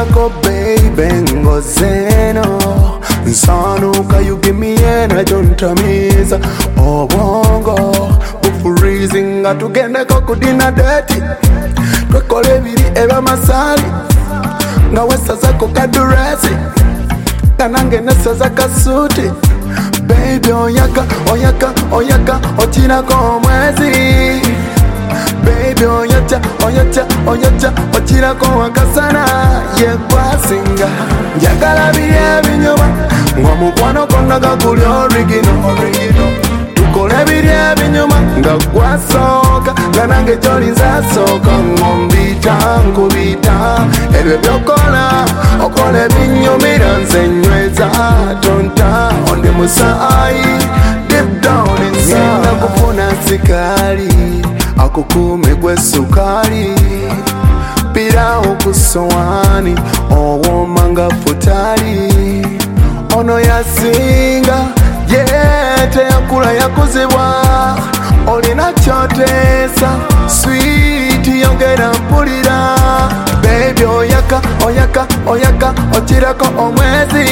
Ochirako baby ngozeno Nsanuka you give me energy ntamiza Obongo Bufreezing atugende kokudina deti Twekole biri eba masali Nga wesa zako kaduresi Kanange nesa zaka suti Baby oyaka, oyaka, oyaka Ochirako mwezi Baby oyocha, oyocha, oyocha Ochirako wakasana Yekwasinga Njagala biri ebinyoma Ngwa mukwano kondaga kuli original Tukole biri ebinyoma Nga gwasoka Nga nange joli nzasoka Ngombita, nkubita Ebyo byokola Okole binyumira nze nyweza Tonta Onde musai Deep down inside Ngenda kufuna sikali Akukume gwe sukali Pira okusowani Owomanga futali Ono yasinga Yete yakula yakuzibwa Olina kyotesa Sweet yongera mpulira Baby oyaka, oyaka, oyaka Ochirako omwezi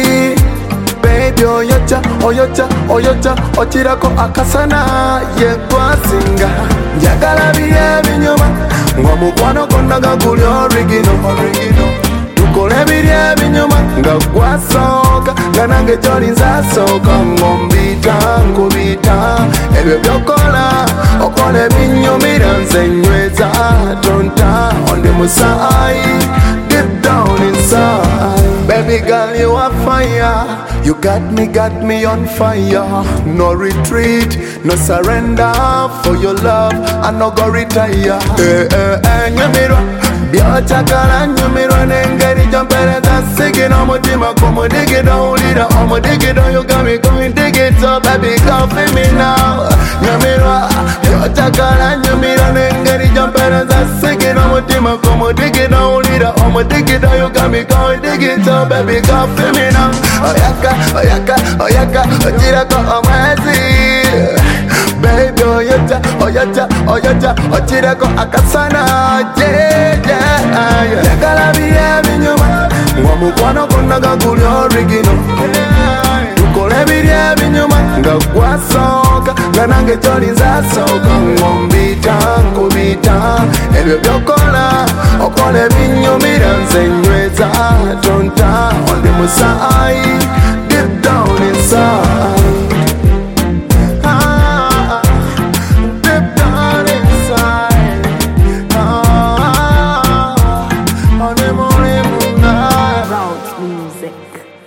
Baby oyocha, oyocha, oyocha Ochirako akasana Yekwasinga Njagala biri ebinyoma Ngwa mukwano kondaga kuli original Tukole biri ebinyoma Nga gwasoka Nga nange joli nzasoka Ngombita, nkubita Ebyo byokola Okole binyumira nze nyweza Tonta Onde musai Deep down inside Baby girl you are fire You got me on fire No retreat, no surrender For your love, I no go retire Nyumirwa Byochakala nyumirwa Nengeri jompereza Sigin omutima kumudigido Ulira omudigido You got me going dig it So baby come for me now Nyumirwa Byochakala nyumirwa Nengeri jompereza Sigin omutima kumudigido Ulira omudigido You got me going dig it So baby come for me now Oyaka, oyaka, oyaka Ochirako omwezi Baby oyocha, oyocha, oyocha Ochirako akasana Yeah, yeah Njagala biri ebinyoma Ngwa mukwano kondaga kuli original Tukole biri ebinyoma Nga gwasoka Nga nange joli nzasoka Ngombita, nkubita Ebyo byokola Okole binyumira nze nyweza Tonta Onde musai Deep down inside Deep down inside Onde muli muna Vault Music.